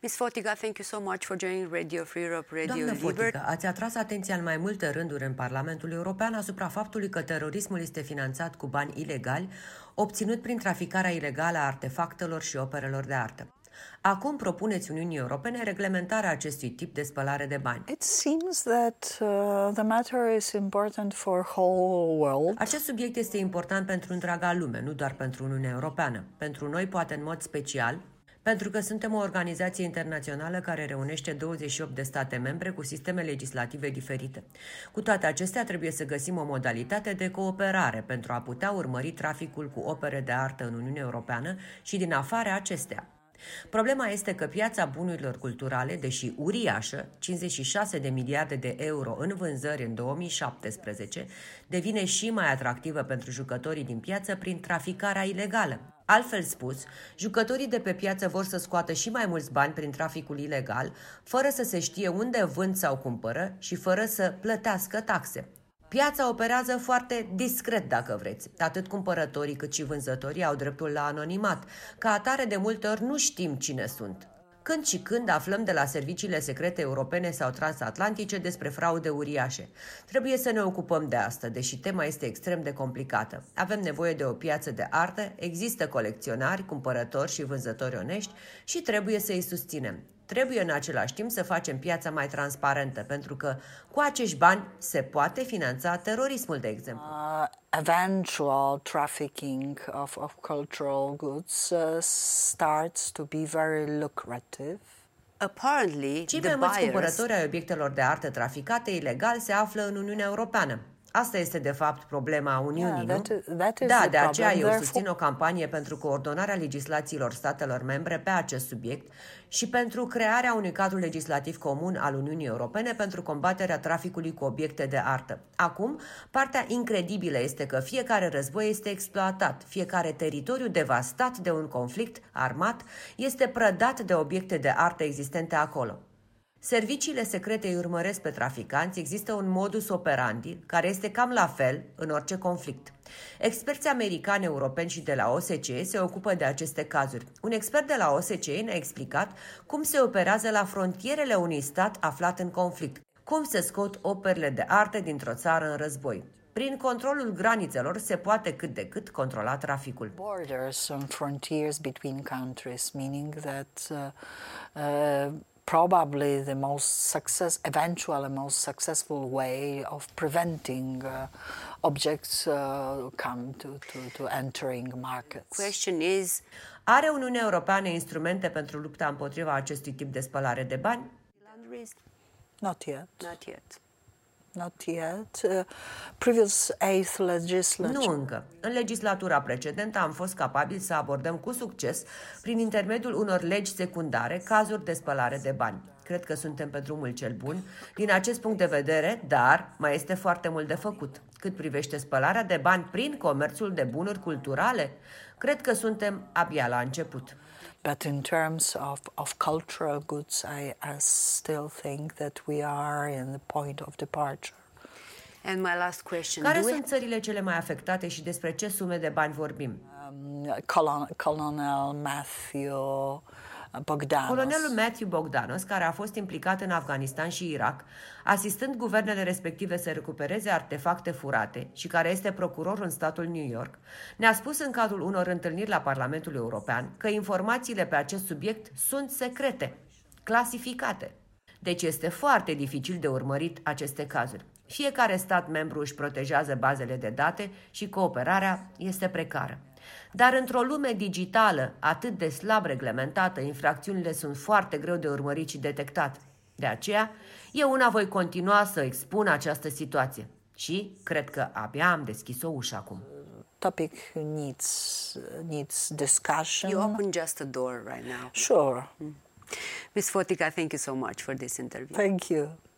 Ms. Fotiga, thank you so much for joining Radio Free Europe, Radio Doamnă Liberty. Fotiga, ați atras atenția în mai multe rânduri în Parlamentul European asupra faptului că terorismul este finanțat cu bani ilegali, obținut prin traficarea ilegală a artefactelor și operelor de artă. Acum propuneți Uniunii Europene reglementarea acestui tip de spălare de bani. It seems that the matter is important for whole world. Acest subiect este important pentru întreaga lume, nu doar pentru Uniunea Europeană. Pentru noi, poate în mod special, pentru că suntem o organizație internațională care reunește 28 de state membre cu sisteme legislative diferite. Cu toate acestea, trebuie să găsim o modalitate de cooperare pentru a putea urmări traficul cu opere de artă în Uniunea Europeană și din afara acestea. Problema este că piața bunurilor culturale, deși uriașă, 56 de miliarde de euro în vânzări în 2017, devine și mai atractivă pentru jucătorii din piață prin traficarea ilegală. Altfel spus, jucătorii de pe piață vor să scoată și mai mulți bani prin traficul ilegal, fără să se știe unde vând sau cumpără și fără să plătească taxe. Piața operează foarte discret, dacă vreți. Atât cumpărătorii cât și vânzătorii au dreptul la anonimat. Ca atare, de multe ori nu știm cine sunt. Când și când aflăm de la serviciile secrete europene sau transatlantice despre fraude uriașe. Trebuie să ne ocupăm de asta, deși tema este extrem de complicată. Avem nevoie de o piață de artă, există colecționari, cumpărători și vânzători onești și trebuie să îi susținem. Trebuie în același timp să facem piața mai transparentă, pentru că cu acești bani se poate finanța terorismul, de exemplu. Eventual trafficking of cultural goods starts to be very lucrative. Apparently, Cei the mai mulți buyers... cumpărători ai obiectelor de artă traficate ilegal se află în Uniunea Europeană. Asta este, de fapt, problema Uniunii, nu? Da, de aceea eu susțin o campanie pentru coordonarea legislațiilor statelor membre pe acest subiect și pentru crearea unui cadru legislativ comun al Uniunii Europene pentru combaterea traficului cu obiecte de artă. Acum, partea incredibilă este că fiecare război este exploatat, fiecare teritoriu devastat de un conflict armat este prădat de obiecte de artă existente acolo. Serviciile secrete îi urmăresc pe traficanți, există un modus operandi care este cam la fel în orice conflict. Experții americani, europeni și de la OSCE se ocupă de aceste cazuri. Un expert de la OSCE ne-a explicat cum se operează la frontierele unui stat aflat în conflict, cum se scot operele de artă dintr-o țară în război. Prin controlul granițelor se poate cât de cât controla traficul. Borders and frontiers between countries, meaning that probably the most most successful way of preventing objects come to entering markets. Question is, are Uniunea Europeană instrumente pentru lupta împotriva acestui tip de spălare de bani? Not yet. Not yet. Not yet. Previous eighth legislature. Nu încă. În legislatura precedentă am fost capabili să abordăm cu succes, prin intermediul unor legi secundare, cazuri de spălare de bani. Cred că suntem pe drumul cel bun din acest punct de vedere, dar mai este foarte mult de făcut. Cât privește spălarea de bani prin comerțul de bunuri culturale, cred că suntem abia la început. But in terms of cultural goods, I still think that we are in the point of departure. And my last question. Care sunt țările cele mai afectate și despre ce sume de bani vorbim? Colonel Matthew Bogdanos. Colonelul Matthew Bogdanos, care a fost implicat în Afganistan și Irak, asistând guvernele respective să recupereze artefacte furate și care este procuror în statul New York, ne-a spus în cadrul unor întâlniri la Parlamentul European că informațiile pe acest subiect sunt secrete, clasificate. Deci este foarte dificil de urmărit aceste cazuri. Fiecare stat membru își protejează bazele de date și cooperarea este precară. Dar într-o lume digitală atât de slab reglementată, infracțiunile sunt foarte greu de urmărit și detectat. De aceea, eu una voi continua să expun această situație. Și cred că abia am deschis o ușă acum. Topic needs discussion. You open just a door right now. Sure. Ms. Fotiga, thank you so much for this interview. Thank you.